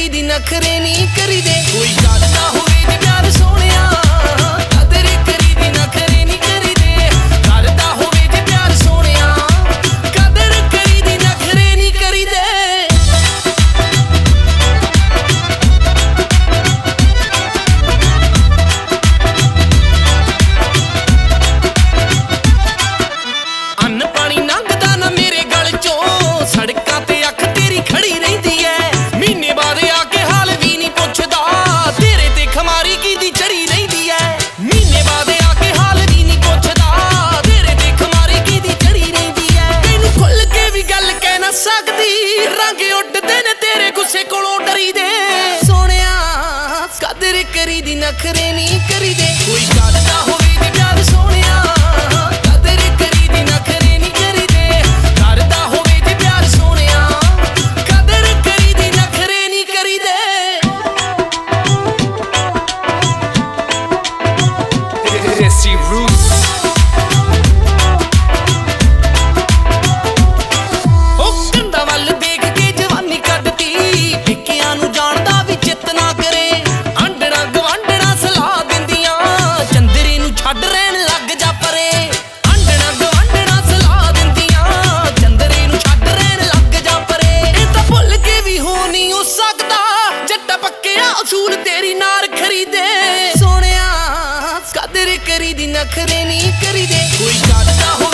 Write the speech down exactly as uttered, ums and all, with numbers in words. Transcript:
करी दी नखरे नहीं करी दे कोई करदा होवे जे प्यार सोहणिया कदर करी दी नखरे नहीं करी दे करदा होवे जे प्यार सोहणिया कदर करी दी नखरे नहीं करी दे अन्न पानी लंघदा ना मेरे गल चों सड़कां ते अख तेरी खड़ी रहिंदी ऐ महीने बाद आके हाल भी नहीं पुछदा तेरे ते खमारी कीदी चढ़ी रहिंदी ऐ महीने बाद आके हाल भी नहीं पुछदा तेरे ते खमारी कीदी चढ़ी रहिंदी ऐ तैनूं खुल के भी गल कह ना सकदी रंग उड्डदे ने तेरे गुस्से कोलों डरी दे सोहणिया कदर करी दी नखरे नहीं करी दे कोई करदा होवे जे प्यार सोहणिया Desi Roots ਉਹ ਕੰਧਾਂ ਵੱਲ ਦੇਖ ਕੇ ਜਵਾਨੀ ਕੱਢਦੀ ਫਿੱਕਿਆਂ ਨੂੰ ਜਾਣਦਾ ਵੀ ਚਿੱਤ ਨਾ ਕਰੇ ਆਂਡਣਾ ਗਵਾਂਡਣਾ ਸਲਾਹ ਦਿੰਦੀਆਂ ਚੰਦਰੇ ਨੂੰ ਛੱਡ ਰਹਿਣ ਲੱਗ ਜਾ ਪਰੇ ਆਂਡਣਾ ਗਵਾਂਡਣਾ ਸਲਾਹ ਦਿੰਦੀਆਂ ਚੰਦਰੇ ਨੂੰ ਛੱਡ ਰਹਿਣ ਲੱਗ ਜਾ ਪਰੇ ਇਹ ਤਾਂ ਭੁੱਲ ਕੇ ਵੀ ਹੋ ਨਹੀਂ ਹੋ ਸਕਦਾ ਜੱਟਾ ਪੱਕਿਆ ਅਸੂਲ ਤੇਰੀ ਨਾਰ ਖਰੀਦੇ ਸੋਹਣਿਆ कदर करी दी नखरे नहीं करी दे कोई करदा हो